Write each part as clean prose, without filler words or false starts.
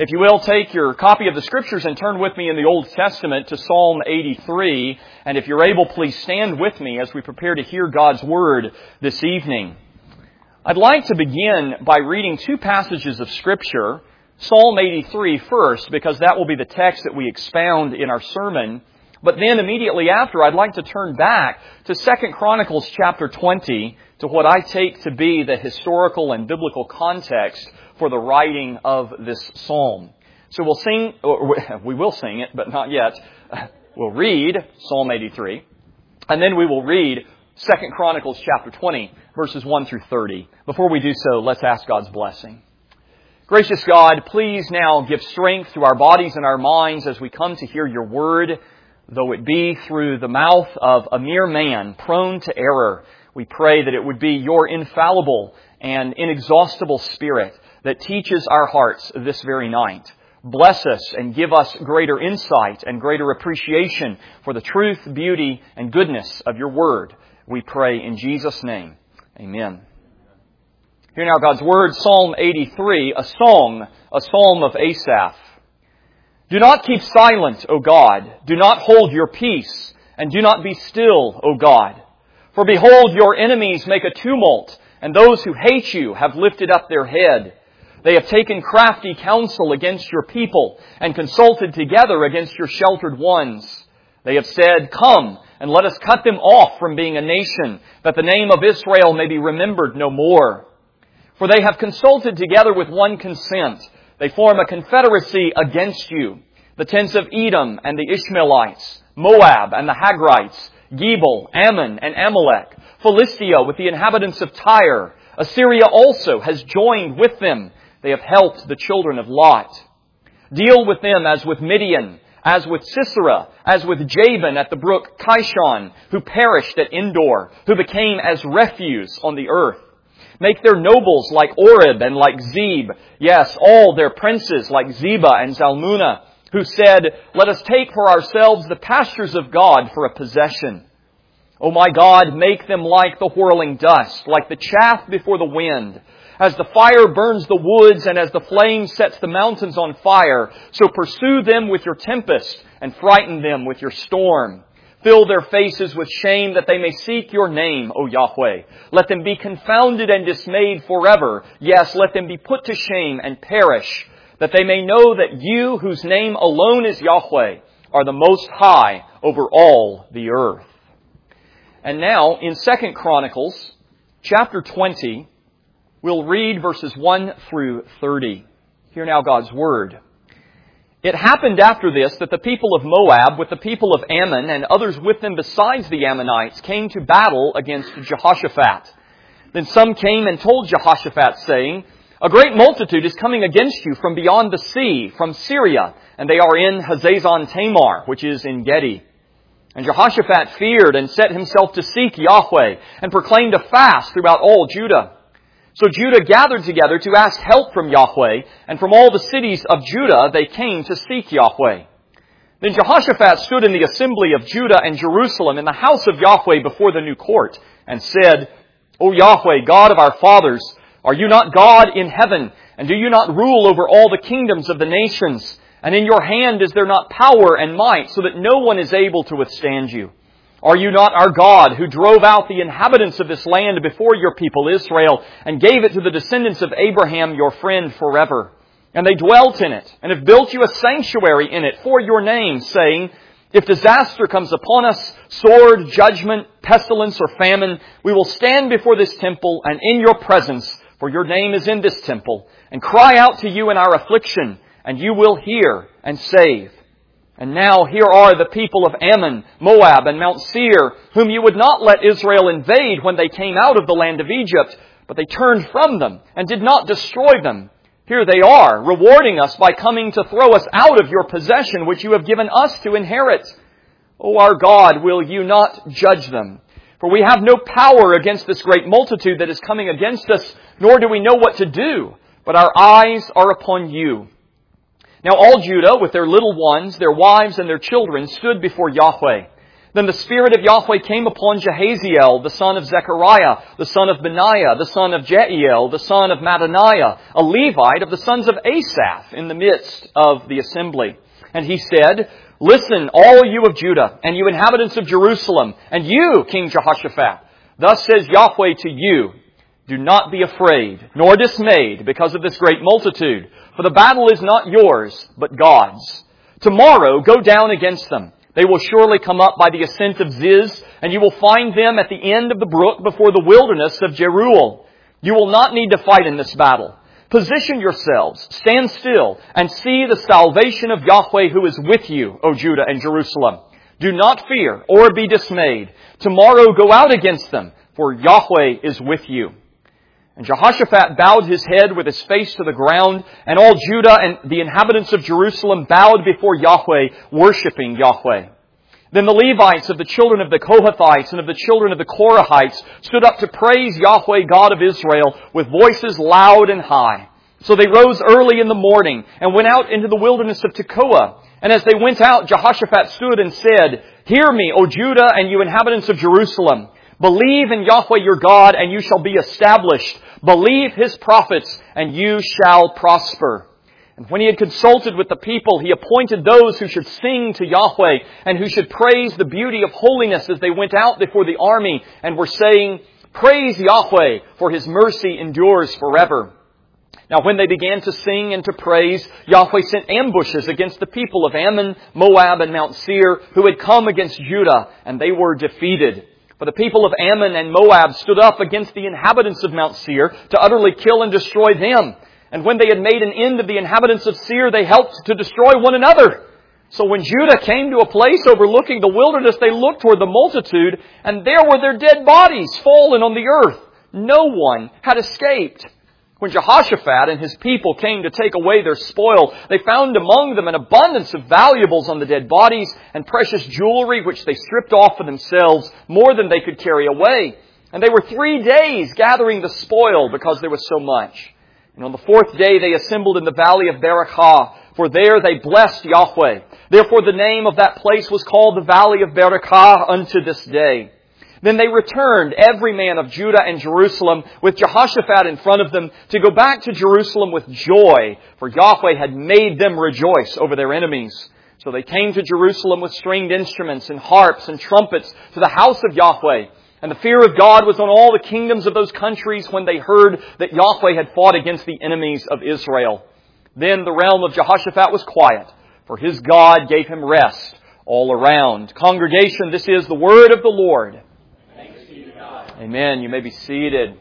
If you will, take your copy of the Scriptures and turn with me in the Old Testament to Psalm 83. And if you're able, please stand with me as we prepare to hear God's Word this evening. I'd like to begin by reading two passages of Scripture. Psalm 83 first, because that will be the text that we expound in our sermon. But then immediately after, I'd like to turn back to 2 Chronicles chapter 20 to what I take to be the historical and biblical context for the writing of this psalm. So we will sing it, but not yet. We'll read Psalm 83, and then we will read 2 Chronicles chapter 20, verses 1 through 30. Before we do so, let's ask God's blessing. Gracious God, please now give strength to our bodies and our minds as we come to hear your word, though it be through the mouth of a mere man prone to error. We pray that it would be your infallible and inexhaustible Spirit that teaches our hearts this very night. Bless us and give us greater insight and greater appreciation for the truth, beauty, and goodness of your word. We pray in Jesus' name. Amen. Hear now God's word, Psalm 83, a psalm of Asaph. Do not keep silent, O God. Do not hold your peace, and do not be still, O God. For behold, your enemies make a tumult, and those who hate you have lifted up their head. They have taken crafty counsel against your people, and consulted together against your sheltered ones. They have said, Come, and let us cut them off from being a nation, that the name of Israel may be remembered no more. For they have consulted together with one consent. They form a confederacy against you. The tents of Edom and the Ishmaelites, Moab and the Hagrites, Gebal, Ammon and Amalek, Philistia with the inhabitants of Tyre. Assyria also has joined with them. They have helped the children of Lot. Deal with them as with Midian, as with Sisera, as with Jabin at the brook Kishon, who perished at Endor, who became as refuse on the earth. Make their nobles like Oreb and like Zeb, yes, all their princes like Zebah and Zalmunna, who said, Let us take for ourselves the pastures of God for a possession. O my God, make them like the whirling dust, like the chaff before the wind. As the fire burns the woods and as the flame sets the mountains on fire, so pursue them with your tempest and frighten them with your storm. Fill their faces with shame that they may seek your name, O Yahweh. Let them be confounded and dismayed forever. Yes, let them be put to shame and perish, that they may know that you, whose name alone is Yahweh, are the most high over all the earth. And now, in 2 Chronicles, chapter 20, we'll read verses 1 through 30. Hear now God's word. It happened after this that the people of Moab with the people of Ammon and others with them besides the Ammonites came to battle against Jehoshaphat. Then some came and told Jehoshaphat, saying, A great multitude is coming against you from beyond the sea, from Syria, and they are in Hazazon Tamar, which is En Gedi. And Jehoshaphat feared and set himself to seek Yahweh, and proclaimed a fast throughout all Judah. So Judah gathered together to ask help from Yahweh, and from all the cities of Judah they came to seek Yahweh. Then Jehoshaphat stood in the assembly of Judah and Jerusalem in the house of Yahweh before the new court, and said, O Yahweh, God of our fathers, are you not God in heaven, and do you not rule over all the kingdoms of the nations? And in your hand is there not power and might, so that no one is able to withstand you? Are you not our God, who drove out the inhabitants of this land before your people Israel, and gave it to the descendants of Abraham, your friend, forever? And they dwelt in it, and have built you a sanctuary in it for your name, saying, If disaster comes upon us, sword, judgment, pestilence, or famine, we will stand before this temple and in your presence, for your name is in this temple, and cry out to you in our affliction, and you will hear and save. And now here are the people of Ammon, Moab, and Mount Seir, whom you would not let Israel invade when they came out of the land of Egypt, but they turned from them and did not destroy them. Here they are, rewarding us by coming to throw us out of your possession, which you have given us to inherit. O our God, will you not judge them? For we have no power against this great multitude that is coming against us, nor do we know what to do, but our eyes are upon you. Now all Judah, with their little ones, their wives and their children, stood before Yahweh. Then the Spirit of Yahweh came upon Jehaziel, the son of Zechariah, the son of Benaiah, the son of Jeiel, the son of Mattaniah, a Levite of the sons of Asaph, in the midst of the assembly. And he said, Listen, all you of Judah, and you inhabitants of Jerusalem, and you, King Jehoshaphat. Thus says Yahweh to you, Do not be afraid, nor dismayed, because of this great multitude. For the battle is not yours, but God's. Tomorrow go down against them. They will surely come up by the ascent of Ziz, and you will find them at the end of the brook before the wilderness of Jeruel. You will not need to fight in this battle. Position yourselves, stand still, and see the salvation of Yahweh who is with you, O Judah and Jerusalem. Do not fear or be dismayed. Tomorrow go out against them, for Yahweh is with you. And Jehoshaphat bowed his head with his face to the ground, and all Judah and the inhabitants of Jerusalem bowed before Yahweh, worshiping Yahweh. Then the Levites of the children of the Kohathites and of the children of the Korahites stood up to praise Yahweh, God of Israel, with voices loud and high. So they rose early in the morning and went out into the wilderness of Tekoa. And as they went out, Jehoshaphat stood and said, Hear me, O Judah and you inhabitants of Jerusalem. Believe in Yahweh your God, and you shall be established. Believe His prophets, and you shall prosper. And when he had consulted with the people, he appointed those who should sing to Yahweh, and who should praise the beauty of holiness as they went out before the army, and were saying, Praise Yahweh, for His mercy endures forever. Now when they began to sing and to praise, Yahweh sent ambushes against the people of Ammon, Moab, and Mount Seir, who had come against Judah, and they were defeated. For the people of Ammon and Moab stood up against the inhabitants of Mount Seir to utterly kill and destroy them. And when they had made an end of the inhabitants of Seir, they helped to destroy one another. So when Judah came to a place overlooking the wilderness, they looked toward the multitude, and there were their dead bodies fallen on the earth. No one had escaped. When Jehoshaphat and his people came to take away their spoil, they found among them an abundance of valuables on the dead bodies and precious jewelry which they stripped off for themselves, more than they could carry away. And they were 3 days gathering the spoil because there was so much. And on the 4th day they assembled in the valley of Berakah, for there they blessed Yahweh. Therefore the name of that place was called the valley of Berakah unto this day. Then they returned, every man of Judah and Jerusalem, with Jehoshaphat in front of them, to go back to Jerusalem with joy, for Yahweh had made them rejoice over their enemies. So they came to Jerusalem with stringed instruments and harps and trumpets to the house of Yahweh. And the fear of God was on all the kingdoms of those countries when they heard that Yahweh had fought against the enemies of Israel. Then the realm of Jehoshaphat was quiet, for his God gave him rest all around. Congregation, this is the word of the Lord. Amen. You may be seated.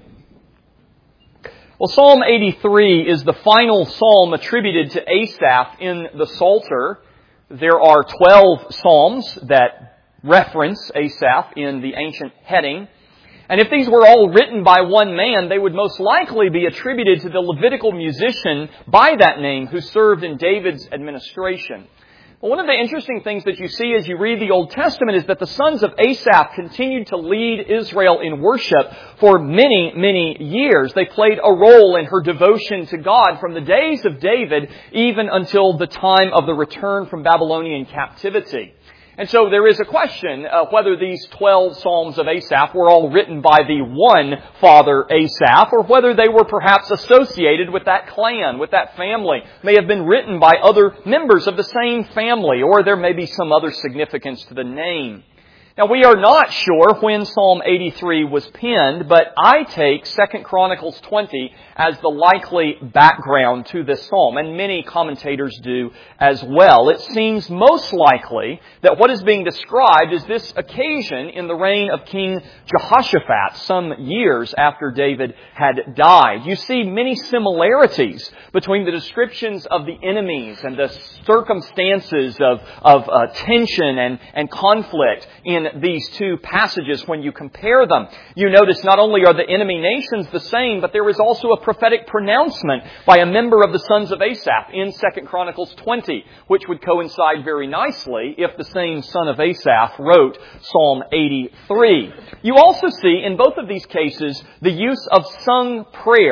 Well, Psalm 83 is the final psalm attributed to Asaph in the Psalter. There are 12 psalms that reference Asaph in the ancient heading. And if these were all written by one man, they would most likely be attributed to the Levitical musician by that name who served in David's administration. Well, one of the interesting things that you see as you read the Old Testament is that the sons of Asaph continued to lead Israel in worship for many, many years. They played a role in her devotion to God from the days of David even until the time of the return from Babylonian captivity. And so there is a question whether these 12 Psalms of Asaph were all written by the one father Asaph, or whether they were perhaps associated with that clan, with that family, may have been written by other members of the same family, or there may be some other significance to the name. Now, we are not sure when Psalm 83 was penned, but I take 2 Chronicles 20 as the likely background to this psalm, and many commentators do as well. It seems most likely that what is being described is this occasion in the reign of King Jehoshaphat, some years after David had died. You see many similarities between the descriptions of the enemies and the circumstances of tension and conflict in these two passages when you compare them. You notice not only are the enemy nations the same, but there is also a prophetic pronouncement by a member of the sons of Asaph in 2 Chronicles 20, which would coincide very nicely if the same son of Asaph wrote Psalm 83. You also see in both of these cases the use of sung prayer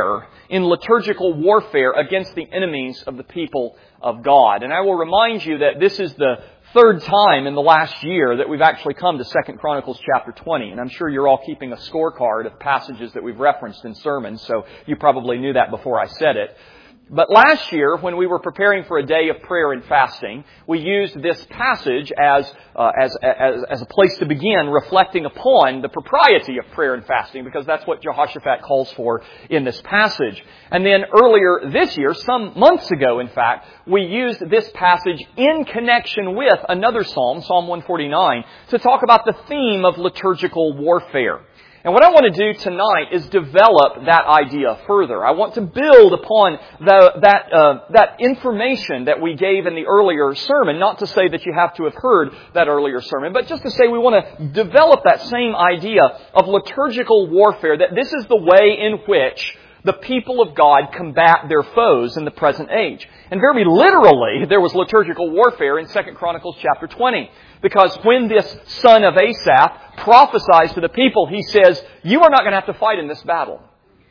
in liturgical warfare against the enemies of the people of God. And I will remind you that this is the third time in the last year that we've actually come to 2 Chronicles chapter 20. And I'm sure you're all keeping a scorecard of passages that we've referenced in sermons, so you probably knew that before I said it. But last year, when we were preparing for a day of prayer and fasting, we used this passage as a place to begin reflecting upon the propriety of prayer and fasting, because that's what Jehoshaphat calls for in this passage. And then earlier this year, some months ago in fact, we used this passage in connection with another psalm, Psalm 149, to talk about the theme of liturgical warfare. And what I want to do tonight is develop that idea further. I want to build upon that information that we gave in the earlier sermon. Not to say that you have to have heard that earlier sermon, but just to say we want to develop that same idea of liturgical warfare, that this is the way in which the people of God combat their foes in the present age. And very literally, there was liturgical warfare in 2 Chronicles chapter 20. Because when this son of Asaph prophesies to the people, he says, you are not going to have to fight in this battle.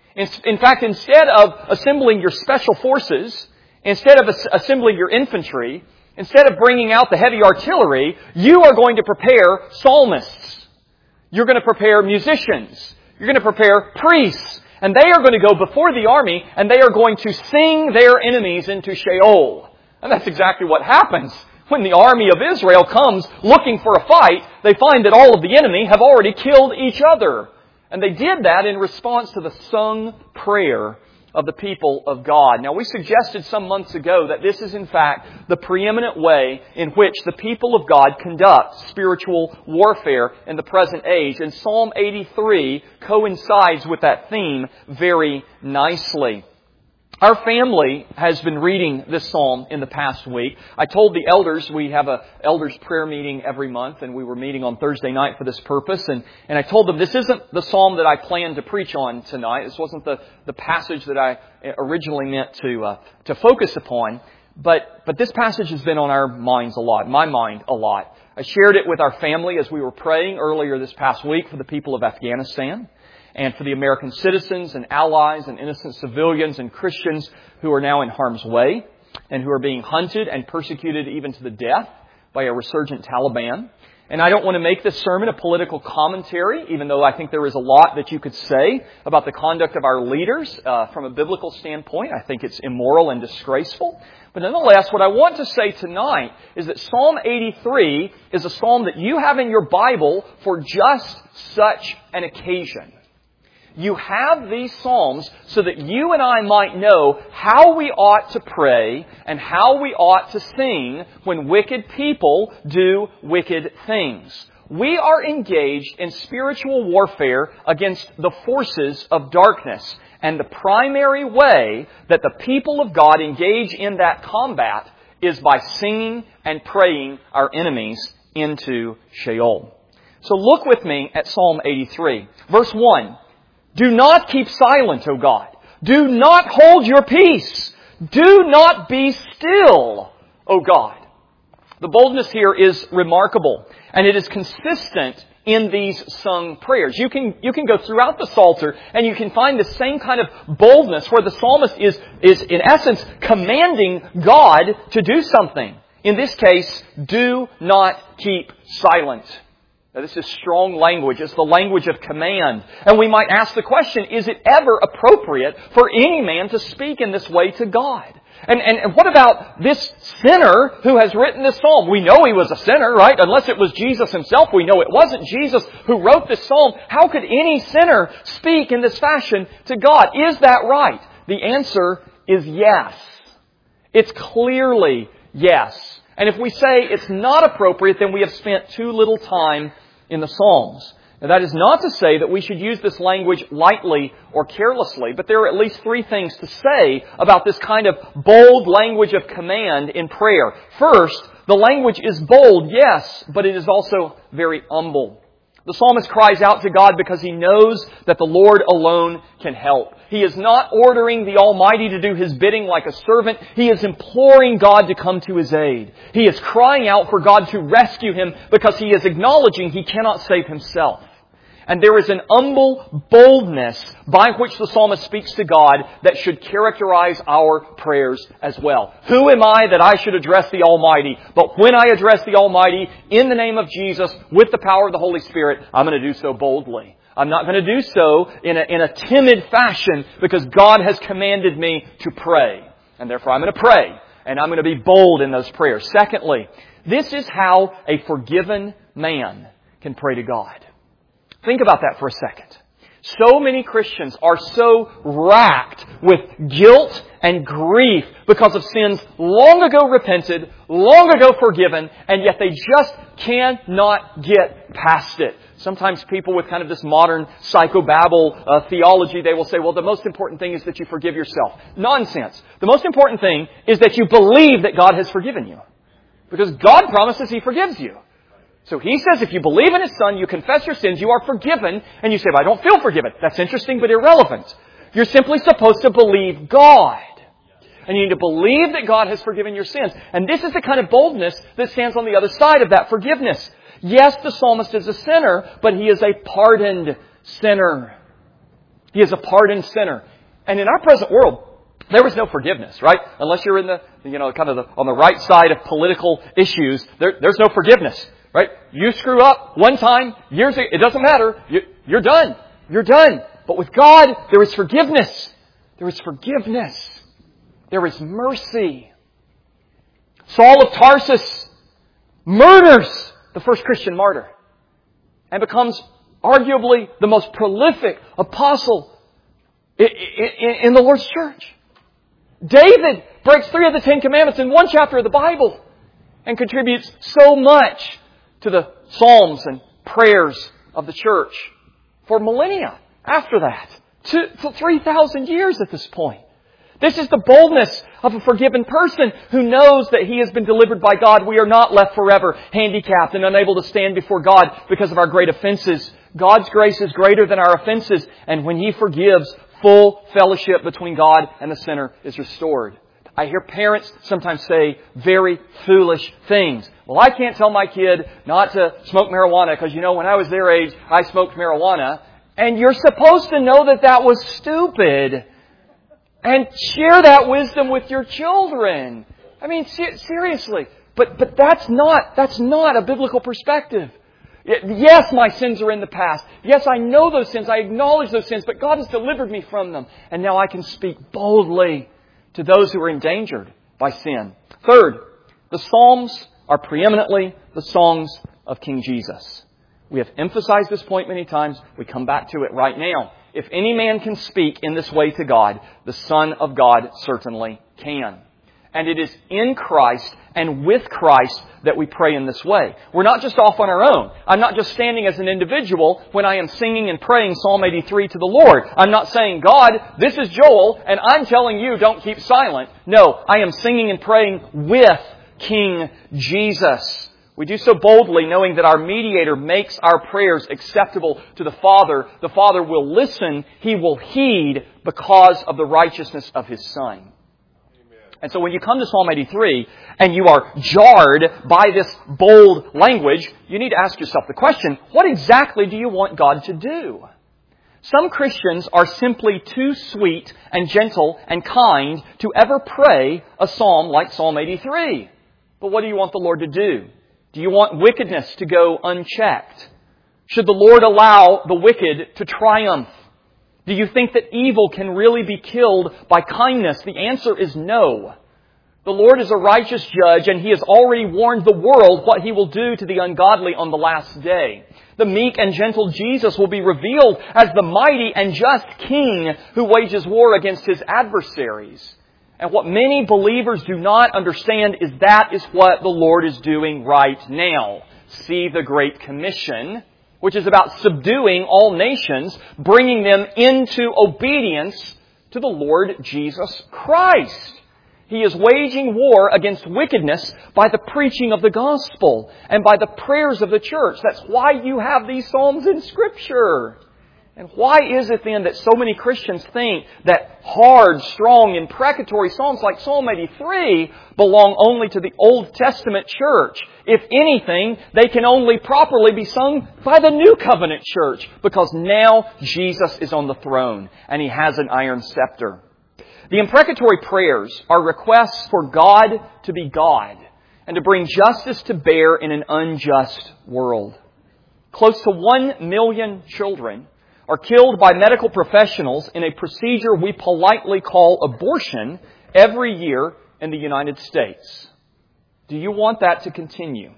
In fact, instead of assembling your special forces, instead of assembling your infantry, instead of bringing out the heavy artillery, you are going to prepare psalmists. You're going to prepare musicians. You're going to prepare priests. And they are going to go before the army, and they are going to sing their enemies into Sheol. And that's exactly what happens. When the army of Israel comes looking for a fight, they find that all of the enemy have already killed each other. And they did that in response to the sung prayer of the people of God. Now, we suggested some months ago that this is in fact the preeminent way in which the people of God conduct spiritual warfare in the present age. And Psalm 83 coincides with that theme very nicely. Our family has been reading this psalm in the past week. I told the elders, we have an elders prayer meeting every month, and we were meeting on Thursday night for this purpose. And I told them this isn't the psalm that I planned to preach on tonight. This wasn't the passage that I originally meant to focus upon. But this passage has been on our minds a lot, my mind a lot. I shared it with our family as we were praying earlier this past week for the people of Afghanistan, and for the American citizens and allies and innocent civilians and Christians who are now in harm's way and who are being hunted and persecuted even to the death by a resurgent Taliban. And I don't want to make this sermon a political commentary, even though I think there is a lot that you could say about the conduct of our leaders from a biblical standpoint. I think it's immoral and disgraceful. But nonetheless, what I want to say tonight is that Psalm 83 is a psalm that you have in your Bible for just such an occasion. You have these psalms so that you and I might know how we ought to pray and how we ought to sing when wicked people do wicked things. We are engaged in spiritual warfare against the forces of darkness. And the primary way that the people of God engage in that combat is by singing and praying our enemies into Sheol. So look with me at Psalm 83. Verse 1. Do not keep silent, O God. Do not hold your peace. Do not be still, O God. The boldness here is remarkable, and it is consistent in these sung prayers. You can go throughout the Psalter, and you can find the same kind of boldness where the psalmist is in essence commanding God to do something. In this case, do not keep silent. Now, this is strong language. It's the language of command. And we might ask the question, is it ever appropriate for any man to speak in this way to God? And what about this sinner who has written this psalm? We know he was a sinner, right? Unless it was Jesus himself, we know it wasn't Jesus who wrote this psalm. How could any sinner speak in this fashion to God? Is that right? The answer is yes. It's clearly yes. And if we say it's not appropriate, then we have spent too little time in the Psalms. Now, that is not to say that we should use this language lightly or carelessly, but there are at least three things to say about this kind of bold language of command in prayer. First, the language is bold, yes, but it is also very humble. The psalmist cries out to God because he knows that the Lord alone can help. He is not ordering the Almighty to do His bidding like a servant. He is imploring God to come to his aid. He is crying out for God to rescue him because he is acknowledging he cannot save himself. And there is an humble boldness by which the psalmist speaks to God that should characterize our prayers as well. Who am I that I should address the Almighty? But when I address the Almighty in the name of Jesus with the power of the Holy Spirit, I'm going to do so boldly. I'm not going to do so in a timid fashion because God has commanded me to pray. And therefore I'm going to pray. And I'm going to be bold in those prayers. Secondly, this is how a forgiven man can pray to God. Think about that for a second. So many Christians are so racked with guilt and grief because of sins long ago repented, long ago forgiven, and yet they just cannot get past it. Sometimes people with kind of this modern psychobabble theology, they will say, well, the most important thing is that you forgive yourself. Nonsense. The most important thing is that you believe that God has forgiven you. Because God promises He forgives you. So He says if you believe in His Son, you confess your sins, you are forgiven, and you say, well, I don't feel forgiven. That's interesting but irrelevant. You're simply supposed to believe God. And you need to believe that God has forgiven your sins. And this is the kind of boldness that stands on the other side of that forgiveness. Yes, the psalmist is a sinner, but he is a pardoned sinner. He is a pardoned sinner. And in our present world, there is no forgiveness, right? Unless you're in on the right side of political issues, there's no forgiveness. Right? You screw up one time, it doesn't matter. You're done. You're done. But with God, there is forgiveness. There is forgiveness. There is mercy. Saul of Tarsus murders the first Christian martyr and becomes arguably the most prolific apostle in the Lord's church. David breaks 3 of the 10 commandments in one chapter of the Bible and contributes so much to the psalms and prayers of the church for millennia after that. For 3,000 years at this point. This is the boldness of a forgiven person who knows that he has been delivered by God. We are not left forever handicapped and unable to stand before God because of our great offenses. God's grace is greater than our offenses, and when He forgives, full fellowship between God and the sinner is restored. I hear parents sometimes say very foolish things. Well, I can't tell my kid not to smoke marijuana because, when I was their age, I smoked marijuana. And you're supposed to know that that was stupid. And share that wisdom with your children. I mean, seriously. But that's not a biblical perspective. Yes, my sins are in the past. Yes, I know those sins. I acknowledge those sins. But God has delivered me from them. And now I can speak boldly to those who are endangered by sin. Third, the Psalms are preeminently the songs of King Jesus. We have emphasized this point many times. We come back to it right now. If any man can speak in this way to God, the Son of God certainly can. And it is in Christ and with Christ that we pray in this way. We're not just off on our own. I'm not just standing as an individual when I am singing and praying Psalm 83 to the Lord. I'm not saying, God, this is Joel, and I'm telling you don't keep silent. No, I am singing and praying with King Jesus. We do so boldly knowing that our mediator makes our prayers acceptable to the Father. The Father will listen. He will heed because of the righteousness of His Son. Amen. And so when you come to Psalm 83 and you are jarred by this bold language, you need to ask yourself the question, what exactly do you want God to do? Some Christians are simply too sweet and gentle and kind to ever pray a psalm like Psalm 83. But what do you want the Lord to do? Do you want wickedness to go unchecked? Should the Lord allow the wicked to triumph? Do you think that evil can really be killed by kindness? The answer is no. The Lord is a righteous judge, and He has already warned the world what He will do to the ungodly on the last day. The meek and gentle Jesus will be revealed as the mighty and just King who wages war against His adversaries. And what many believers do not understand is that is what the Lord is doing right now. See the Great Commission, which is about subduing all nations, bringing them into obedience to the Lord Jesus Christ. He is waging war against wickedness by the preaching of the gospel and by the prayers of the church. That's why you have these psalms in Scripture. And why is it then that so many Christians think that hard, strong, imprecatory psalms like Psalm 83 belong only to the Old Testament church? If anything, they can only properly be sung by the New Covenant church, because now Jesus is on the throne and He has an iron scepter. The imprecatory prayers are requests for God to be God and to bring justice to bear in an unjust world. Close to 1 million children are killed by medical professionals in a procedure we politely call abortion every year in the United States. Do you want that to continue?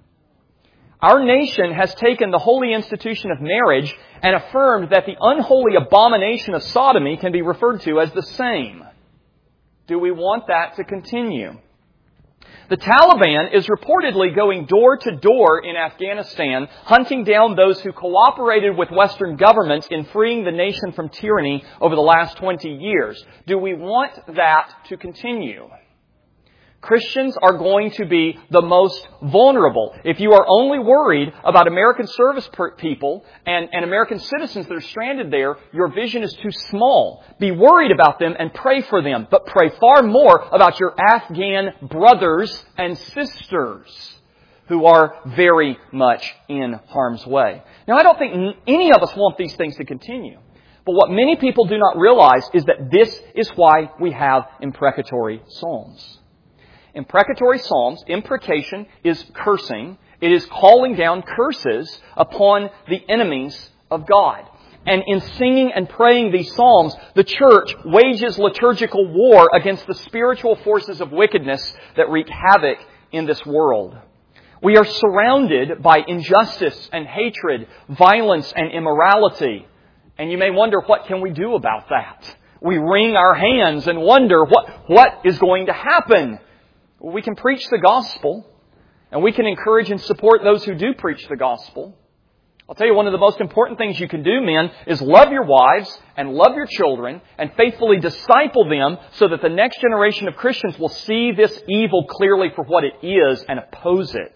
Our nation has taken the holy institution of marriage and affirmed that the unholy abomination of sodomy can be referred to as the same. Do we want that to continue? The Taliban is reportedly going door to door in Afghanistan, hunting down those who cooperated with Western governments in freeing the nation from tyranny over the last 20 years. Do we want that to continue? Christians are going to be the most vulnerable. If you are only worried about American service people and American citizens that are stranded there, your vision is too small. Be worried about them and pray for them, but pray far more about your Afghan brothers and sisters who are very much in harm's way. Now, I don't think any of us want these things to continue. But what many people do not realize is that this is why we have imprecatory psalms. Imprecatory psalms, imprecation is cursing. It is calling down curses upon the enemies of God. And in singing and praying these psalms, the church wages liturgical war against the spiritual forces of wickedness that wreak havoc in this world. We are surrounded by injustice and hatred, violence and immorality. And you may wonder, what can we do about that? We wring our hands and wonder, what is going to happen? We can preach the gospel, and we can encourage and support those who do preach the gospel. I'll tell you, one of the most important things you can do, men, is love your wives and love your children and faithfully disciple them so that the next generation of Christians will see this evil clearly for what it is and oppose it.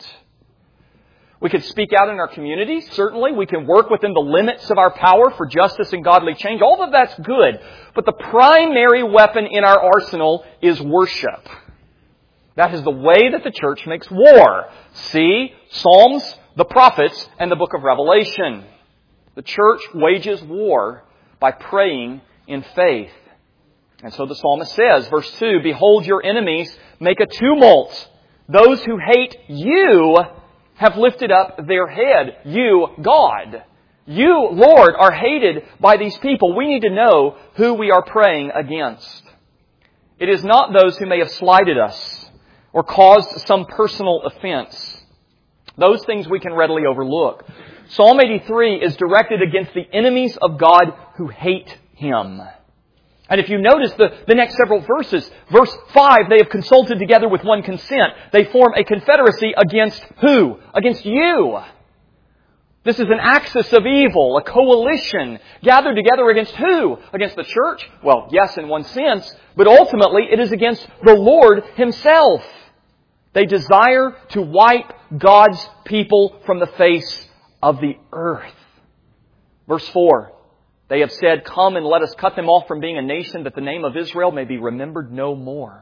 We can speak out in our community, certainly. We can work within the limits of our power for justice and godly change. All of that's good. But the primary weapon in our arsenal is worship. That is the way that the church makes war. See Psalms, the prophets, and the book of Revelation. The church wages war by praying in faith. And so the psalmist says, verse 2, "Behold, your enemies make a tumult. Those who hate you have lifted up their head." You, God. You, Lord, are hated by these people. We need to know who we are praying against. It is not those who may have slighted us or caused some personal offense. Those things we can readily overlook. Psalm 83 is directed against the enemies of God who hate Him. And if you notice the next several verses, verse 5, they have consulted together with one consent. They form a confederacy against who? Against you. This is an axis of evil, a coalition gathered together against who? Against the church? Well, yes, in one sense, but ultimately it is against the Lord Himself. They desire to wipe God's people from the face of the earth. Verse 4, they have said, "Come and let us cut them off from being a nation, that the name of Israel may be remembered no more."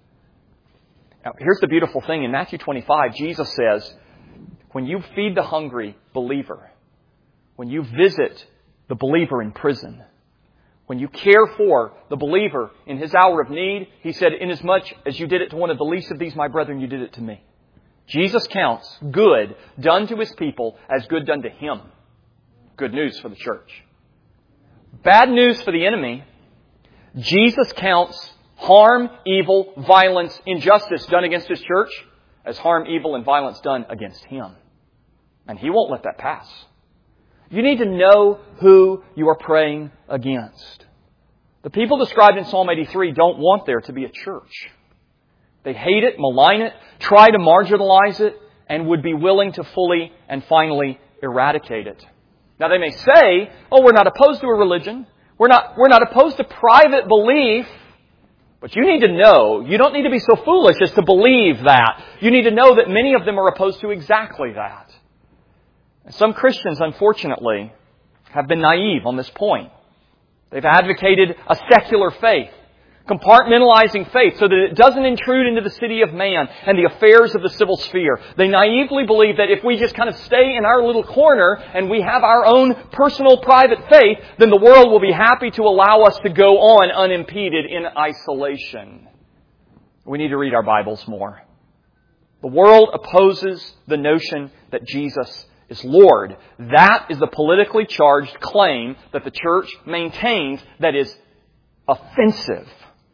Now, here's the beautiful thing. In Matthew 25, Jesus says, when you feed the hungry believer, when you visit the believer in prison, when you care for the believer in his hour of need, He said, "Inasmuch as you did it to one of the least of these, my brethren, you did it to me." Jesus counts good done to His people as good done to Him. Good news for the church. Bad news for the enemy. Jesus counts harm, evil, violence, injustice done against His church as harm, evil, and violence done against Him. And He won't let that pass. You need to know who you are praying against. The people described in Psalm 83 don't want there to be a church. They hate it, malign it, try to marginalize it, and would be willing to fully and finally eradicate it. Now they may say, "Oh, we're not opposed to a religion. We're not opposed to private belief." But you need to know, you don't need to be so foolish as to believe that. You need to know that many of them are opposed to exactly that. And some Christians, unfortunately, have been naive on this point. They've advocated a secular faith, compartmentalizing faith so that it doesn't intrude into the city of man and the affairs of the civil sphere. They naively believe that if we just kind of stay in our little corner and we have our own personal private faith, then the world will be happy to allow us to go on unimpeded in isolation. We need to read our Bibles more. The world opposes the notion that Jesus is Lord. That is the politically charged claim that the church maintains that is offensive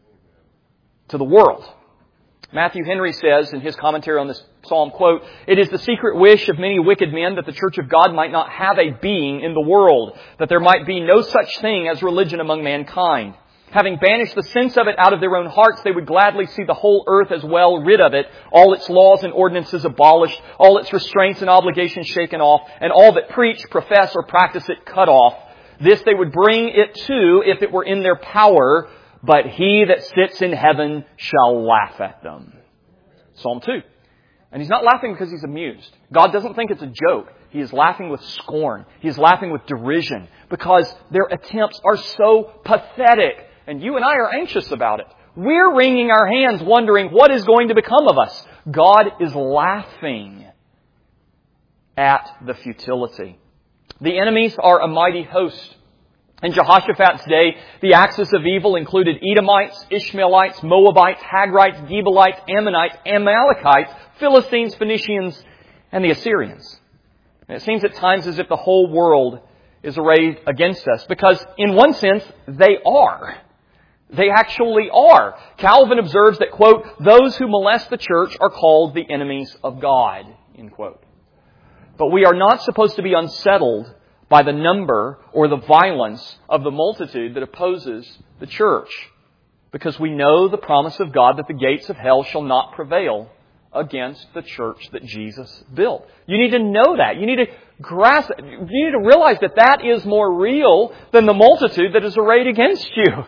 to the world. Matthew Henry says in his commentary on this psalm, quote, "It is the secret wish of many wicked men that the church of God might not have a being in the world, that there might be no such thing as religion among mankind. Having banished the sense of it out of their own hearts, they would gladly see the whole earth as well rid of it, all its laws and ordinances abolished, all its restraints and obligations shaken off, and all that preach, profess, or practice it cut off. This they would bring it to if it were in their power, but He that sits in heaven shall laugh at them." Psalm 2. And He's not laughing because He's amused. God doesn't think it's a joke. He is laughing with scorn. He is laughing with derision because their attempts are so pathetic. And you and I are anxious about it. We're wringing our hands wondering what is going to become of us. God is laughing at the futility. The enemies are a mighty host. In Jehoshaphat's day, the axis of evil included Edomites, Ishmaelites, Moabites, Hagrites, Gebalites, Ammonites, Amalekites, Philistines, Phoenicians, and the Assyrians. And it seems at times as if the whole world is arrayed against us because in one sense, they are. They actually are. Calvin observes that, quote, "Those who molest the church are called the enemies of God," end quote. But we are not supposed to be unsettled by the number or the violence of the multitude that opposes the church, because we know the promise of God that the gates of hell shall not prevail against the church that Jesus built. You need to know that. You need to grasp it. You need to realize that that is more real than the multitude that is arrayed against you.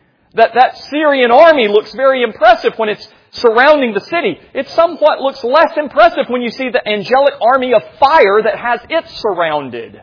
That Syrian army looks very impressive when it's surrounding the city. It somewhat looks less impressive when you see the angelic army of fire that has it surrounded.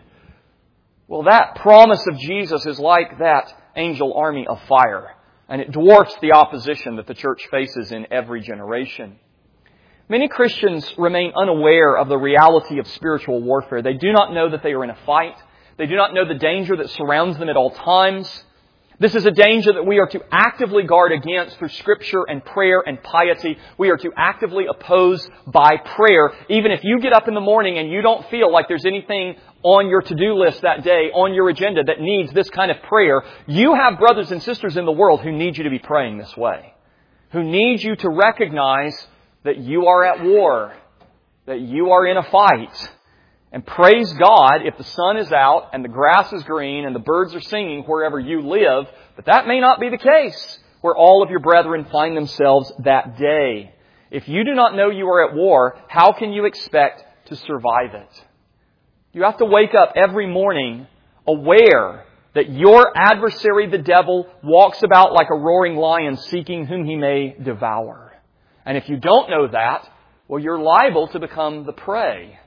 Well, that promise of Jesus is like that angel army of fire, and it dwarfs the opposition that the church faces in every generation. Many Christians remain unaware of the reality of spiritual warfare. They do not know that they are in a fight. They do not know the danger that surrounds them at all times. This is a danger that we are to actively guard against through Scripture and prayer and piety. We are to actively oppose by prayer. Even if you get up in the morning and you don't feel like there's anything on your to-do list that day, on your agenda that needs this kind of prayer, you have brothers and sisters in the world who need you to be praying this way. Who need you to recognize that you are at war, that you are in a fight. And praise God if the sun is out and the grass is green and the birds are singing wherever you live. But that may not be the case where all of your brethren find themselves that day. If you do not know you are at war, how can you expect to survive it? You have to wake up every morning aware that your adversary, the devil, walks about like a roaring lion seeking whom he may devour. And if you don't know that, well, you're liable to become the prey.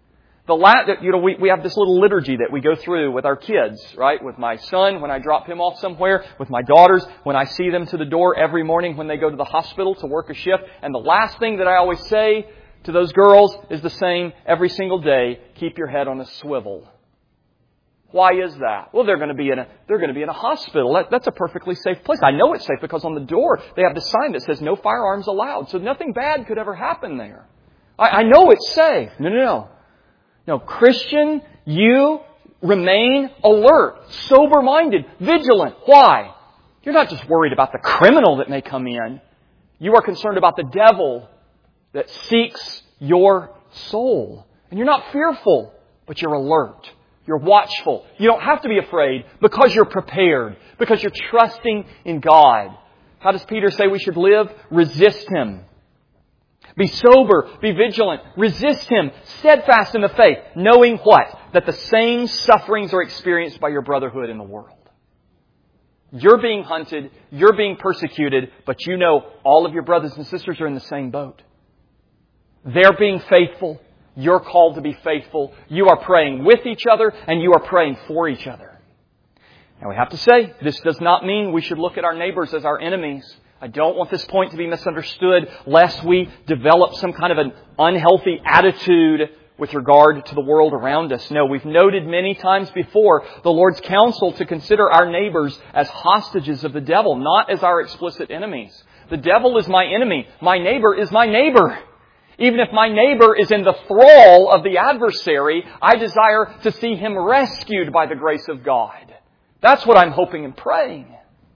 We have this little liturgy that we go through with our kids, right? With my son, when I drop him off somewhere. With my daughters, when I see them to the door every morning when they go to the hospital to work a shift. And the last thing that I always say to those girls is the same every single day. Keep your head on a swivel. Why is that? Well, they're going to be in a hospital. That's a perfectly safe place. I know it's safe because on the door they have the sign that says no firearms allowed. So nothing bad could ever happen there. I know it's safe. No, Christian, you remain alert, sober-minded, vigilant. Why? You're not just worried about the criminal that may come in. You are concerned about the devil that seeks your soul. And you're not fearful, but you're alert. You're watchful. You don't have to be afraid because you're prepared, because you're trusting in God. How does Peter say we should live? Resist him. Be sober, be vigilant, resist him, steadfast in the faith, knowing what? That the same sufferings are experienced by your brotherhood in the world. You're being hunted, you're being persecuted, but you know all of your brothers and sisters are in the same boat. They're being faithful, You're called to be faithful. You are praying with each other, and you are praying for each other. Now we have to say, this does not mean we should look at our neighbors as our enemies. I don't want this point to be misunderstood, lest we develop some kind of an unhealthy attitude with regard to the world around us. No, we've noted many times before the Lord's counsel to consider our neighbors as hostages of the devil, not as our explicit enemies. The devil is my enemy. My neighbor is my neighbor. Even if my neighbor is in the thrall of the adversary, I desire to see him rescued by the grace of God. That's what I'm hoping and praying.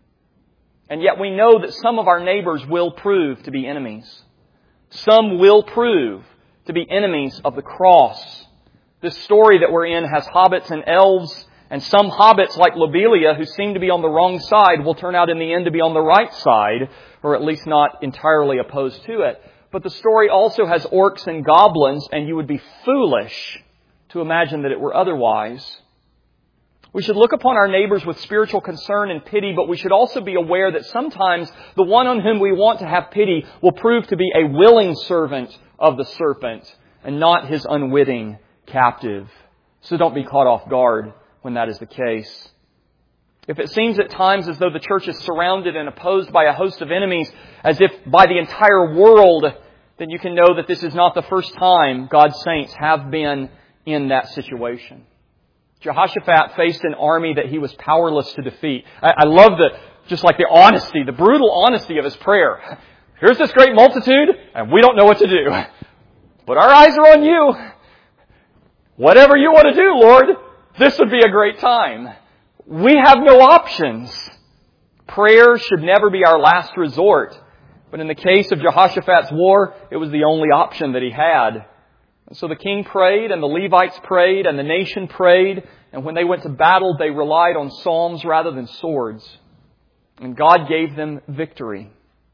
And yet we know that some of our neighbors will prove to be enemies. Some will prove to be enemies of the cross. This story that we're in has hobbits and elves, and some hobbits like Lobelia, who seem to be on the wrong side, will turn out in the end to be on the right side, or at least not entirely opposed to it. But the story also has orcs and goblins, and you would be foolish to imagine that it were otherwise. We should look upon our neighbors with spiritual concern and pity, but we should also be aware that sometimes the one on whom we want to have pity will prove to be a willing servant of the serpent and not his unwitting captive. So don't be caught off guard when that is the case. If it seems at times as though the church is surrounded and opposed by a host of enemies, as if by the entire world, then you can know that this is not the first time God's saints have been in that situation. Jehoshaphat faced an army that he was powerless to defeat. I love just like the honesty, the brutal honesty of his prayer. Here's this great multitude, and we don't know what to do. But our eyes are on you. Whatever you want to do, Lord, this would be a great time. We have no options. Prayer should never be our last resort. But in the case of Jehoshaphat's war, it was the only option that he had. And so the king prayed, and the Levites prayed, and the nation prayed. And when they went to battle, they relied on psalms rather than swords. And God gave them victory.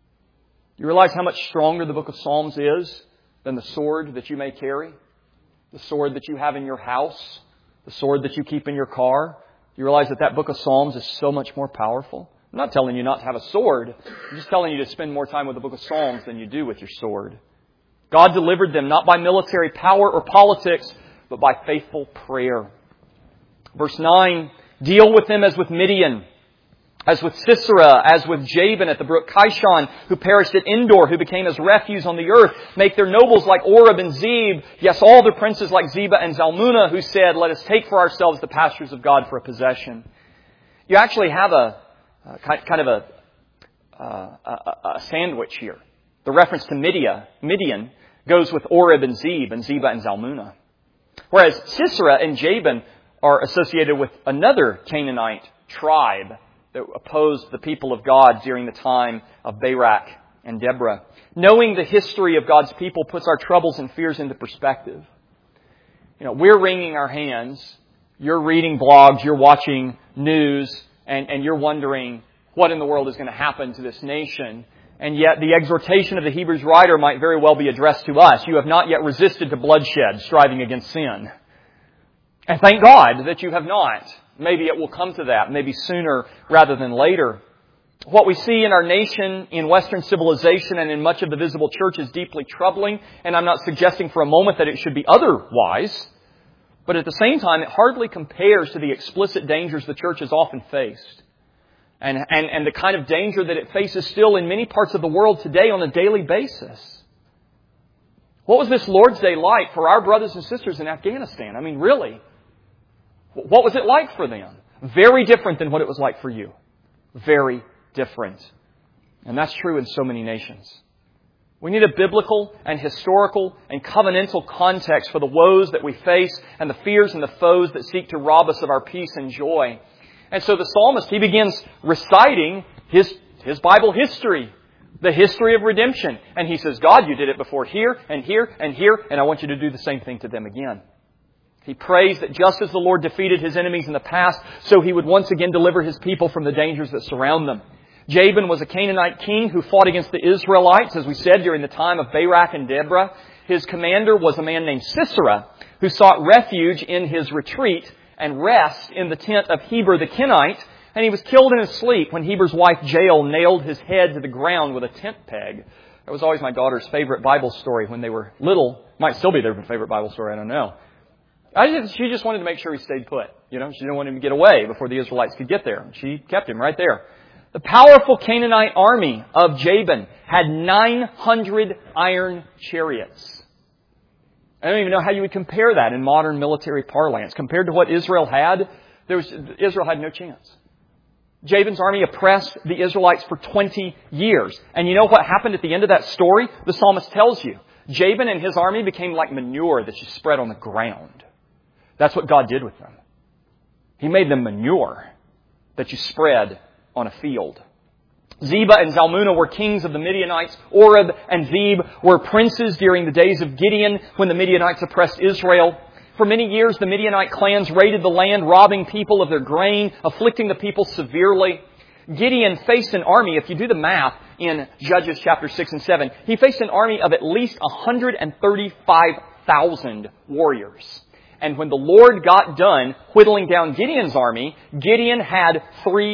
You realize how much stronger the book of Psalms is than the sword that you may carry? The sword that you have in your house? The sword that you keep in your car? You realize that book of Psalms is so much more powerful? I'm not telling you not to have a sword. I'm just telling you to spend more time with the book of Psalms than you do with your sword. God delivered them not by military power or politics, but by faithful prayer. Verse 9, deal with them as with Midian, as with Sisera, as with Jabin at the brook Kishon, who perished at Endor, who became as refuse on the earth. Make their nobles like Oreb and Zeb. Yes, all their princes like Zeba and Zalmunna, who said, let us take for ourselves the pastures of God for a possession. You actually have a sandwich here. The reference to Midian goes with Oreb and Zeb and Zeba and Zalmunna. Whereas Sisera and Jabin are associated with another Canaanite tribe that opposed the people of God during the time of Barak and Deborah. Knowing the history of God's people puts our troubles and fears into perspective. We're wringing our hands. You're reading blogs, you're watching news, and you're wondering what in the world is going to happen to this nation. And yet the exhortation of the Hebrews writer might very well be addressed to us. You have not yet resisted to bloodshed, striving against sin. And thank God that you have not. Maybe it will come to that, maybe sooner rather than later. What we see in our nation, in Western civilization, and in much of the visible church is deeply troubling. And I'm not suggesting for a moment that it should be otherwise. But at the same time, it hardly compares to the explicit dangers the church has often faced. And the kind of danger that it faces still in many parts of the world today on a daily basis. What was this Lord's Day like for our brothers and sisters in Afghanistan? I mean, really? What was it like for them? Very different than what it was like for you. Very different. And that's true in so many nations. We need a biblical and historical and covenantal context for the woes that we face and the fears and the foes that seek to rob us of our peace and joy. And so the psalmist, he begins reciting his Bible history, the history of redemption. And he says, God, you did it before here and here and here, and I want you to do the same thing to them again. He prays that just as the Lord defeated His enemies in the past, so He would once again deliver His people from the dangers that surround them. Jabin was a Canaanite king who fought against the Israelites, as we said, during the time of Barak and Deborah. His commander was a man named Sisera, who sought refuge in his retreat and rest in the tent of Heber the Kenite, and he was killed in his sleep when Heber's wife Jael nailed his head to the ground with a tent peg. That was always my daughter's favorite Bible story when they were little. Might still be their favorite Bible story, I don't know. She just wanted to make sure he stayed put. She didn't want him to get away before the Israelites could get there. She kept him right there. The powerful Canaanite army of Jabin had 900 iron chariots. I don't even know how you would compare that in modern military parlance. Compared to what Israel had, Israel had no chance. Jabin's army oppressed the Israelites for 20 years. And you know what happened at the end of that story? The psalmist tells you. Jabin and his army became like manure that you spread on the ground. That's what God did with them. He made them manure that you spread on a field. Zebah and Zalmunna were kings of the Midianites. Oreb and Zeb were princes during the days of Gideon when the Midianites oppressed Israel. For many years, the Midianite clans raided the land, robbing people of their grain, afflicting the people severely. Gideon faced an army, if you do the math in Judges chapter 6 and 7, he faced an army of at least 135,000 warriors. And when the Lord got done whittling down Gideon's army, Gideon had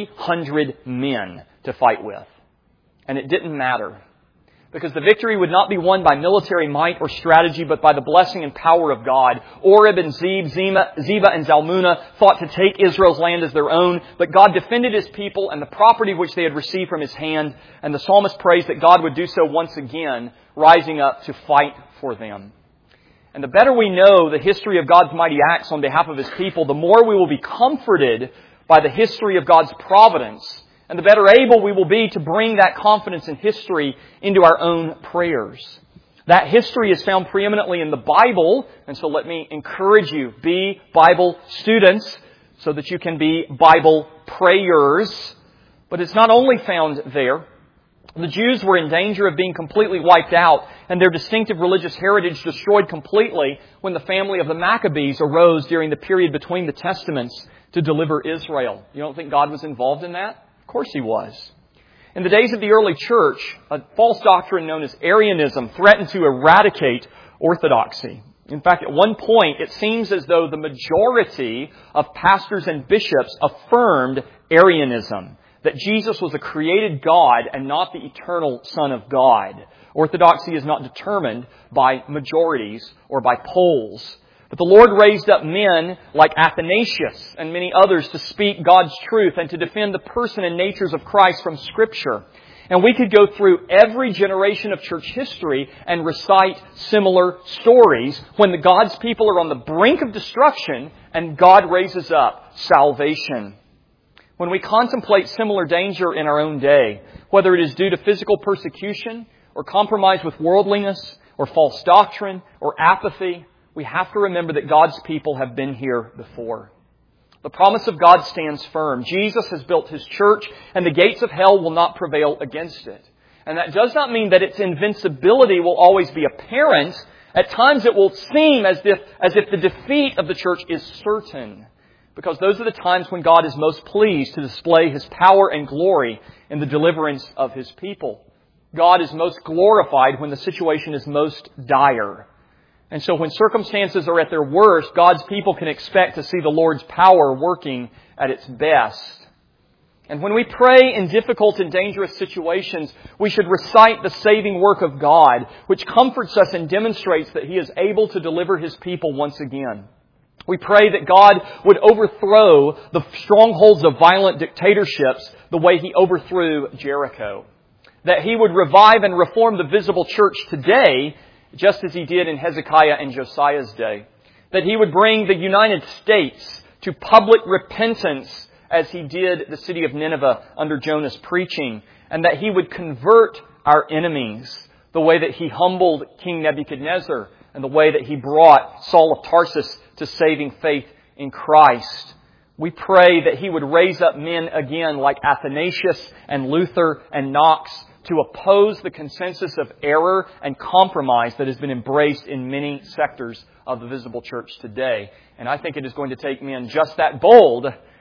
300 men to fight with. And it didn't matter. Because the victory would not be won by military might or strategy, but by the blessing and power of God. Oreb and Zebah and Zalmunna thought to take Israel's land as their own, but God defended His people and the property which they had received from His hand, and the psalmist prays that God would do so once again, rising up to fight for them. And the better we know the history of God's mighty acts on behalf of His people, the more we will be comforted by the history of God's providence, and the better able we will be to bring that confidence in history into our own prayers. That history is found preeminently in the Bible, and so let me encourage you, be Bible students so that you can be Bible prayers. But it's not only found there. The Jews were in danger of being completely wiped out and their distinctive religious heritage destroyed completely when the family of the Maccabees arose during the period between the Testaments to deliver Israel. You don't think God was involved in that? Of course He was. In the days of the early church, a false doctrine known as Arianism threatened to eradicate orthodoxy. In fact, at one point, it seems as though the majority of pastors and bishops affirmed Arianism, that Jesus was a created God and not the eternal Son of God. Orthodoxy is not determined by majorities or by polls. But the Lord raised up men like Athanasius and many others to speak God's truth and to defend the person and natures of Christ from Scripture. And we could go through every generation of church history and recite similar stories when God's people are on the brink of destruction and God raises up salvation. When we contemplate similar danger in our own day, whether it is due to physical persecution or compromise with worldliness or false doctrine or apathy, we have to remember that God's people have been here before. The promise of God stands firm. Jesus has built His church, and the gates of hell will not prevail against it. And that does not mean that its invincibility will always be apparent. At times it will seem as if the defeat of the church is certain, because those are the times when God is most pleased to display His power and glory in the deliverance of His people. God is most glorified when the situation is most dire. And so when circumstances are at their worst, God's people can expect to see the Lord's power working at its best. And when we pray in difficult and dangerous situations, we should recite the saving work of God, which comforts us and demonstrates that He is able to deliver His people once again. We pray that God would overthrow the strongholds of violent dictatorships the way He overthrew Jericho. That He would revive and reform the visible church today, just as He did in Hezekiah and Josiah's day. That He would bring the United States to public repentance as He did the city of Nineveh under Jonah's preaching. And that He would convert our enemies the way that He humbled King Nebuchadnezzar and the way that He brought Saul of Tarsus to saving faith in Christ. We pray that He would raise up men again like Athanasius and Luther and Knox to oppose the consensus of error and compromise that has been embraced in many sectors of the visible church today. And I think it is going to take men just that bold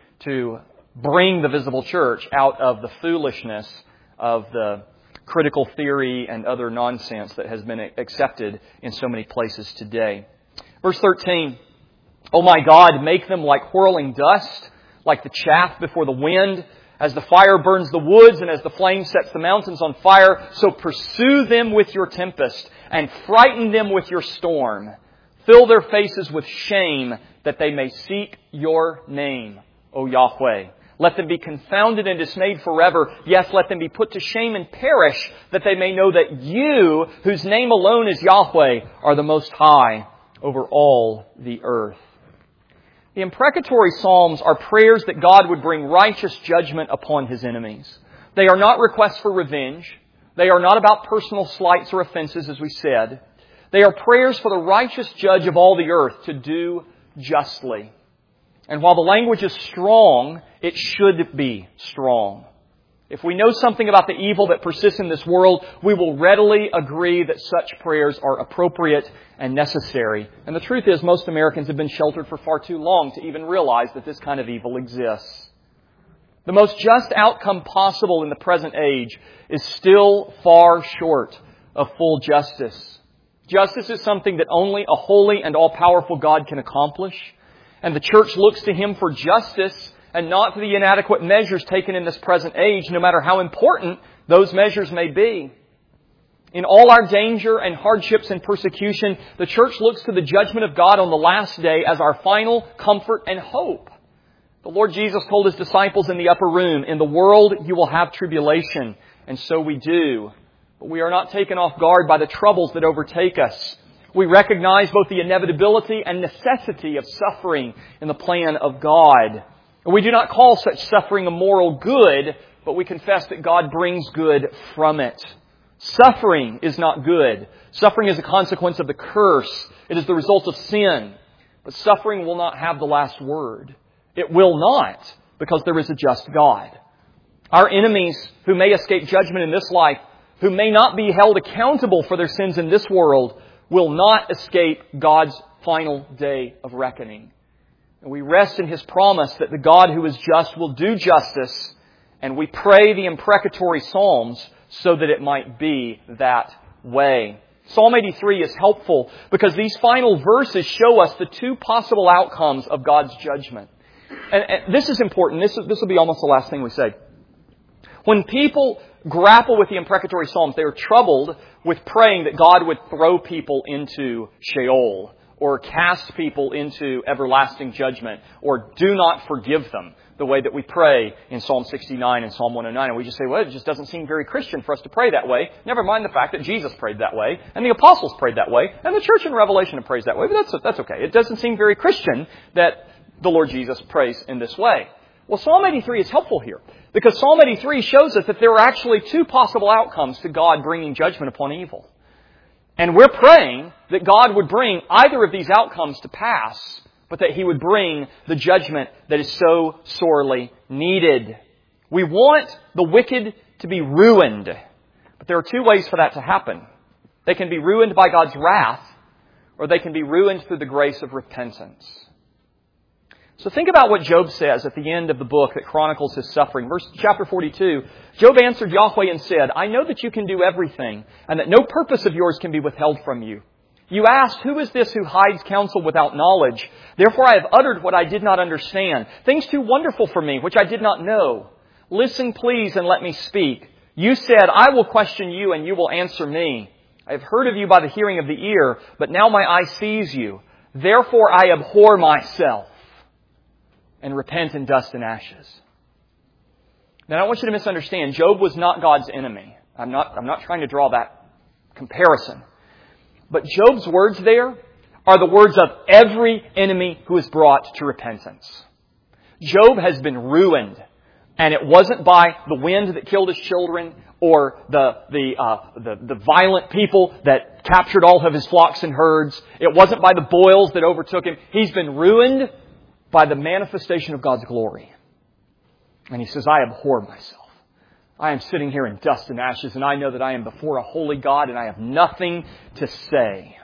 to bring the visible church out of the foolishness of the critical theory and other nonsense that has been accepted in so many places today. Verse 13, "O my God, make them like whirling dust, like the chaff before the wind, As the fire burns the woods and as the flame sets the mountains on fire, so pursue them with your tempest and frighten them with your storm. Fill their faces with shame that they may seek your name, O Yahweh. Let them be confounded and dismayed forever. Yes, let them be put to shame and perish, that they may know that you, whose name alone is Yahweh, are the Most High over all the earth. The imprecatory psalms are prayers that God would bring righteous judgment upon His enemies. They are not requests for revenge. They are not about personal slights or offenses, as we said. They are prayers for the righteous judge of all the earth to do justly. And while the language is strong, it should be strong. If we know something about the evil that persists in this world, we will readily agree that such prayers are appropriate and necessary. And the truth is, most Americans have been sheltered for far too long to even realize that this kind of evil exists. The most just outcome possible in the present age is still far short of full justice. Justice is something that only a holy and all-powerful God can accomplish. And the church looks to Him for justice and not to the inadequate measures taken in this present age, no matter how important those measures may be. In all our danger and hardships and persecution, the church looks to the judgment of God on the last day as our final comfort and hope. The Lord Jesus told His disciples in the upper room, "In the world you will have tribulation," and so we do. But we are not taken off guard by the troubles that overtake us. We recognize both the inevitability and necessity of suffering in the plan of God. We do not call such suffering a moral good, but we confess that God brings good from it. Suffering is not good. Suffering is a consequence of the curse. It is the result of sin. But suffering will not have the last word. It will not, because there is a just God. Our enemies who may escape judgment in this life, who may not be held accountable for their sins in this world, will not escape God's final day of reckoning. And we rest in His promise that the God who is just will do justice, and we pray the imprecatory psalms so that it might be that way. Psalm 83 is helpful because these final verses show us the two possible outcomes of God's judgment. And this is important. This will be almost the last thing we say. When people grapple with the imprecatory psalms, they are troubled with praying that God would throw people into Sheol, or cast people into everlasting judgment, or do not forgive them, the way that we pray in Psalm 69 and Psalm 109. And we just say, well, it just doesn't seem very Christian for us to pray that way. Never mind the fact that Jesus prayed that way, and the apostles prayed that way, and the church in Revelation prays that way. But that's okay. It doesn't seem very Christian that the Lord Jesus prays in this way. Well, Psalm 83 is helpful here, because Psalm 83 shows us that there are actually two possible outcomes to God bringing judgment upon evil. And we're praying that God would bring either of these outcomes to pass, but that He would bring the judgment that is so sorely needed. We want the wicked to be ruined, but there are two ways for that to happen. They can be ruined by God's wrath, or they can be ruined through the grace of repentance. So think about what Job says at the end of the book that chronicles his suffering. Chapter 42, Job answered Yahweh and said, "I know that you can do everything, and that no purpose of yours can be withheld from you. You asked, who is this who hides counsel without knowledge? Therefore I have uttered what I did not understand, things too wonderful for me, which I did not know. Listen, please, and let me speak. You said, I will question you, and you will answer me. I have heard of you by the hearing of the ear, but now my eye sees you. Therefore I abhor myself and repent in dust and ashes." Now I don't want you to misunderstand. Job was not God's enemy. I'm not trying to draw that comparison. But Job's words there are the words of every enemy who is brought to repentance. Job has been ruined. And it wasn't by the wind that killed his children, or the violent people that captured all of his flocks and herds. It wasn't by the boils that overtook him. He's been ruined by the manifestation of God's glory. And he says, I abhor myself. I am sitting here in dust and ashes, and I know that I am before a holy God, and I have nothing to say.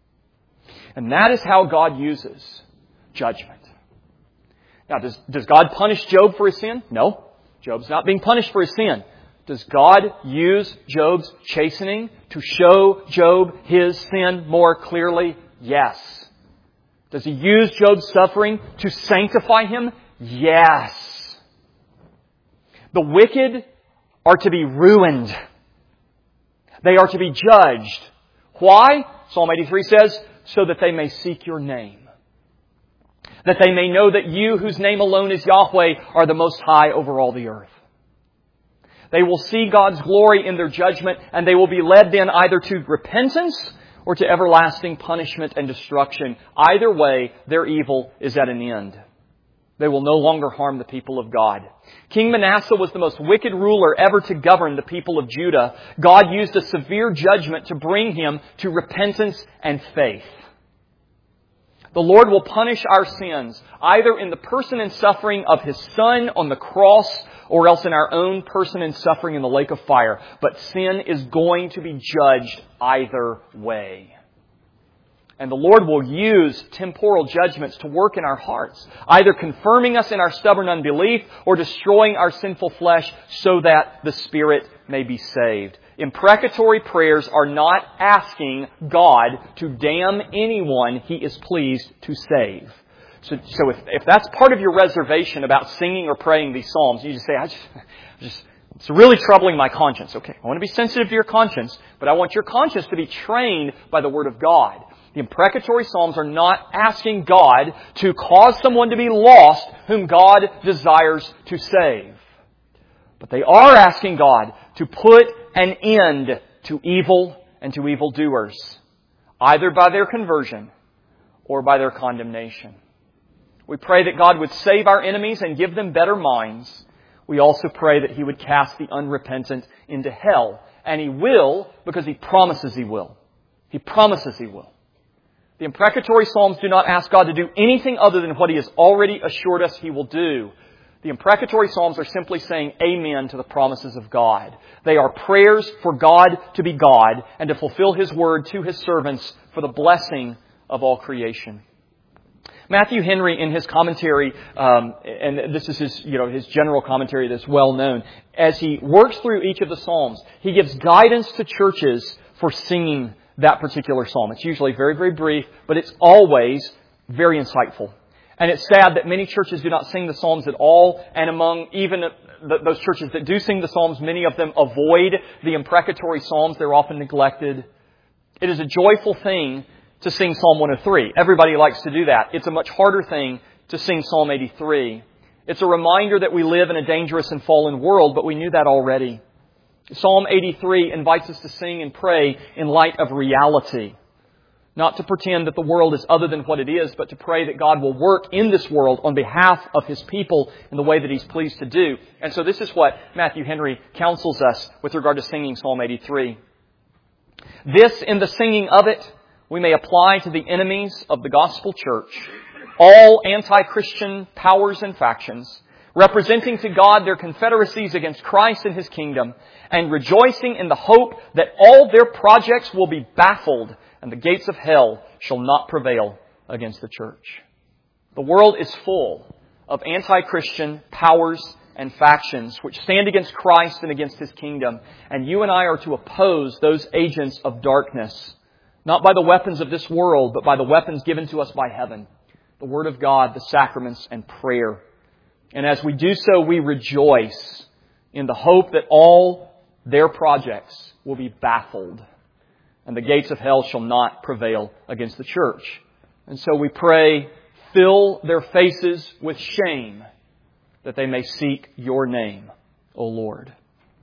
And that is how God uses judgment. Now, does God punish Job for his sin? No. Job's not being punished for his sin. Does God use Job's chastening to show Job his sin more clearly? Yes. Does He use Job's suffering to sanctify him? Yes. The wicked are to be ruined. They are to be judged. Why? Psalm 83 says, so that they may seek your name. That they may know that you, whose name alone is Yahweh, are the Most High over all the earth. They will see God's glory in their judgment, and they will be led then either to repentance or to everlasting punishment and destruction. Either way, their evil is at an end. They will no longer harm the people of God. King Manasseh was the most wicked ruler ever to govern the people of Judah. God used a severe judgment to bring him to repentance and faith. The Lord will punish our sins, either in the person and suffering of His Son on the cross, or else in our own person and suffering in the lake of fire. But sin is going to be judged either way. And the Lord will use temporal judgments to work in our hearts, either confirming us in our stubborn unbelief or destroying our sinful flesh so that the Spirit may be saved. Imprecatory prayers are not asking God to damn anyone He is pleased to save. So if that's part of your reservation about singing or praying these psalms, you just say, it's really troubling my conscience. Okay, I want to be sensitive to your conscience, but I want your conscience to be trained by the Word of God. The imprecatory psalms are not asking God to cause someone to be lost whom God desires to save. But they are asking God to put an end to evil and to evildoers, either by their conversion or by their condemnation. We pray that God would save our enemies and give them better minds. We also pray that He would cast the unrepentant into hell. And He will, because He promises He will. He promises He will. The imprecatory psalms do not ask God to do anything other than what He has already assured us He will do. The imprecatory psalms are simply saying amen to the promises of God. They are prayers for God to be God and to fulfill His word to His servants for the blessing of all creation. Matthew Henry, in his commentary, and this is his general commentary that's well known, as he works through each of the psalms, he gives guidance to churches for singing that particular psalm. It's usually very, very brief, but it's always very insightful. And it's sad that many churches do not sing the psalms at all, and among even those churches that do sing the psalms, many of them avoid the imprecatory psalms. They're often neglected. It is a joyful thing to sing Psalm 103. Everybody likes to do that. It's a much harder thing to sing Psalm 83. It's a reminder that we live in a dangerous and fallen world, but we knew that already. Psalm 83 invites us to sing and pray in light of reality. Not to pretend that the world is other than what it is, but to pray that God will work in this world on behalf of His people in the way that He's pleased to do. And so this is what Matthew Henry counsels us with regard to singing Psalm 83. This, in the singing of it, we may apply to the enemies of the gospel church, all anti-Christian powers and factions, representing to God their confederacies against Christ and His kingdom, and rejoicing in the hope that all their projects will be baffled and the gates of hell shall not prevail against the church. The world is full of anti-Christian powers and factions which stand against Christ and against His kingdom, and you and I are to oppose those agents of darkness, not by the weapons of this world, but by the weapons given to us by heaven, the Word of God, the sacraments, and prayer. And as we do so, we rejoice in the hope that all their projects will be baffled and the gates of hell shall not prevail against the church. And so we pray, fill their faces with shame that they may seek Your name, O Lord.